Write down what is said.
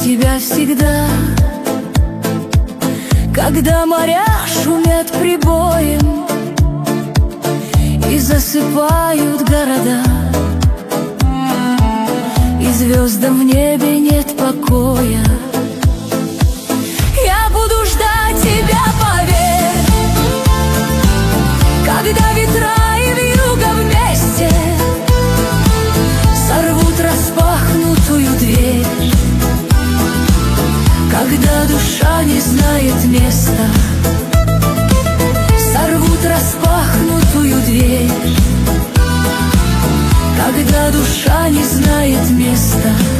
тебя всегда. Когда моря шумят прибоем и засыпают города, и звездам в небе нет покоя, я буду ждать тебя, поверь. Когда ветра и вьюга вместе сорвут распахнутую дверь, когда душа не знает места, сорвут распахнутую дверь, когда душа не знает места.